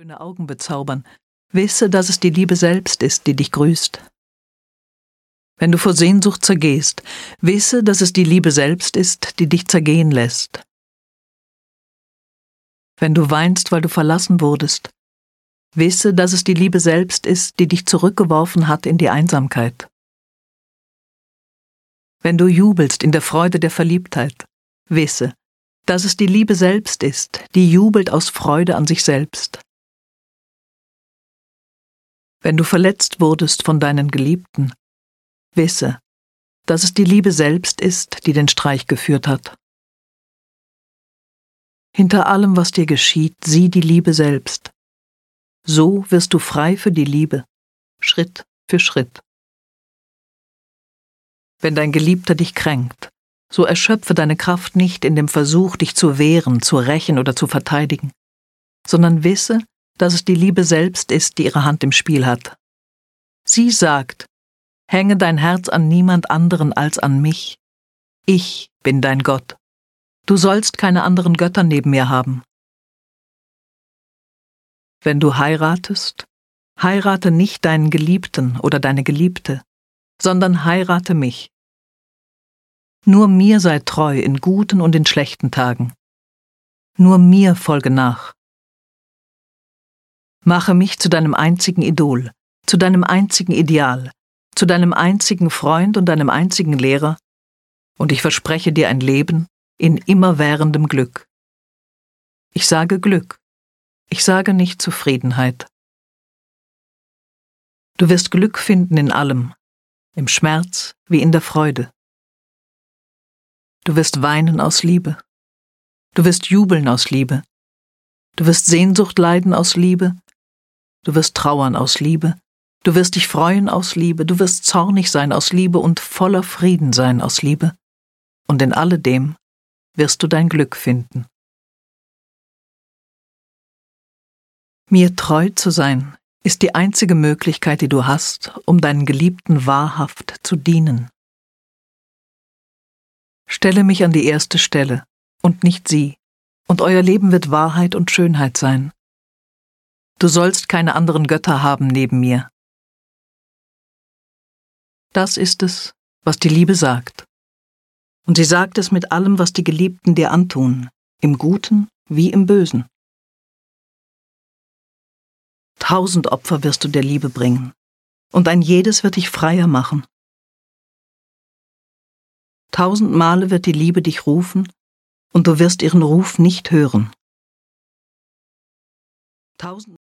schöne Augen bezaubern, wisse, dass es die Liebe selbst ist, die dich grüßt. Wenn du vor Sehnsucht zergehst, wisse, dass es die Liebe selbst ist, die dich zergehen lässt. Wenn du weinst, weil du verlassen wurdest, wisse, dass es die Liebe selbst ist, die dich zurückgeworfen hat in die Einsamkeit. Wenn du jubelst in der Freude der Verliebtheit, wisse, dass es die Liebe selbst ist, die jubelt aus Freude an sich selbst. Wenn du verletzt wurdest von deinen Geliebten, wisse, dass es die Liebe selbst ist, die den Streich geführt hat. Hinter allem, was dir geschieht, sieh die Liebe selbst. So wirst du frei für die Liebe, Schritt für Schritt. Wenn dein Geliebter dich kränkt, so erschöpfe deine Kraft nicht in dem Versuch, dich zu wehren, zu rächen oder zu verteidigen, sondern wisse, dass es die Liebe selbst ist, die ihre Hand im Spiel hat. Sie sagt: Hänge dein Herz an niemand anderen als an mich. Ich bin dein Gott. Du sollst keine anderen Götter neben mir haben. Wenn du heiratest, heirate nicht deinen Geliebten oder deine Geliebte, sondern heirate mich. Nur mir sei treu in guten und in schlechten Tagen. Nur mir folge nach. Mache mich zu deinem einzigen Idol, zu deinem einzigen Ideal, zu deinem einzigen Freund und deinem einzigen Lehrer, und ich verspreche dir ein Leben in immerwährendem Glück. Ich sage Glück, ich sage nicht Zufriedenheit. Du wirst Glück finden in allem, im Schmerz wie in der Freude. Du wirst weinen aus Liebe. Du wirst jubeln aus Liebe. Du wirst Sehnsucht leiden aus Liebe. Du wirst trauern aus Liebe. Du wirst dich freuen aus Liebe. Du wirst zornig sein aus Liebe und voller Frieden sein aus Liebe. Und in alledem wirst du dein Glück finden. Mir treu zu sein, ist die einzige Möglichkeit, die du hast, um deinen Geliebten wahrhaft zu dienen. Stelle mich an die erste Stelle und nicht sie, und euer Leben wird Wahrheit und Schönheit sein. Du sollst keine anderen Götter haben neben mir. Das ist es, was die Liebe sagt. Und sie sagt es mit allem, was die Geliebten dir antun, im Guten wie im Bösen. 1000 Opfer wirst du der Liebe bringen, und ein jedes wird dich freier machen. 1000 Male wird die Liebe dich rufen, und du wirst ihren Ruf nicht hören. 1000